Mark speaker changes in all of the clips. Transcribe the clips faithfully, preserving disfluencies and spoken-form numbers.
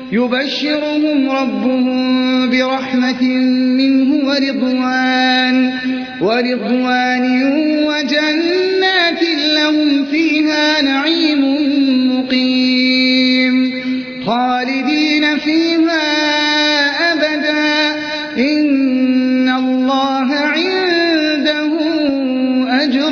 Speaker 1: يبشرهم ربهم برحمة منه ورضوان, ورضوان وجنات لهم فيها نعيم مقيم خالدين فيها أبدا إن الله عنده أجر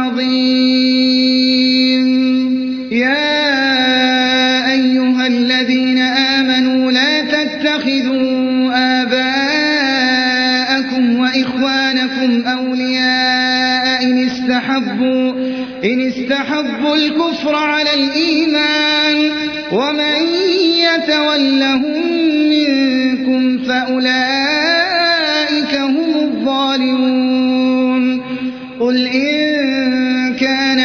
Speaker 1: عظيم. يا أيها الذين آمنوا لا تتخذوا آباءكم وإخوانكم أولياء إن استحبوا, إن استحبوا الكفر على الإيمان ومن يتولهم منكم فأولئك هم الظالمون. قل إن كان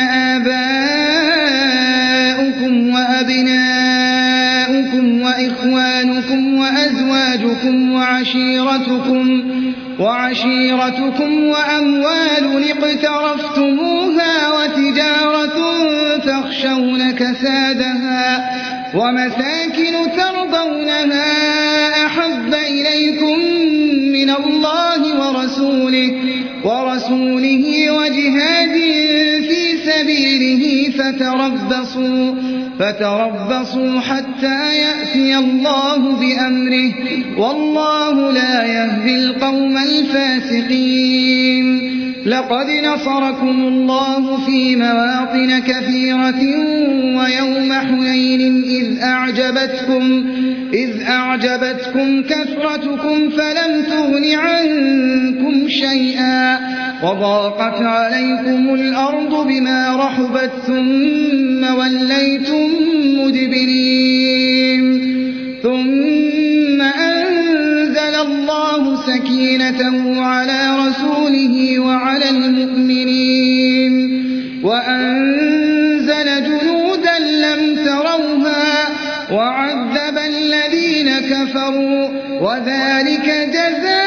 Speaker 1: آباؤكم وأبناؤكم وإخوانكم وأزواجكم وعشيرتكم, وعشيرتكم وأموال اقترفتموها وتجارة تخشون كسادها ومساكن ترضونها أحب إليكم من الله ورسوله, ورسوله وجهاد في سبيله فتربصوا, فتربصوا حتى يأتي الله بأمره والله لا يهدي القوم الفاسقين. لقد نصركم الله في مواطن كثيرة ويوم حنين إذ أعجبتكم, إذ أعجبتكم كثرتكم فلم تغن عنكم شيئا وضاقت عليكم الأرض بما رحبت ثم وليتم مدبرين. ثم أنزل الله سكينته على رسوله وعلى المؤمنين وأنزل جنودا لم تروها وعذب الذين كفروا وذلك جزاء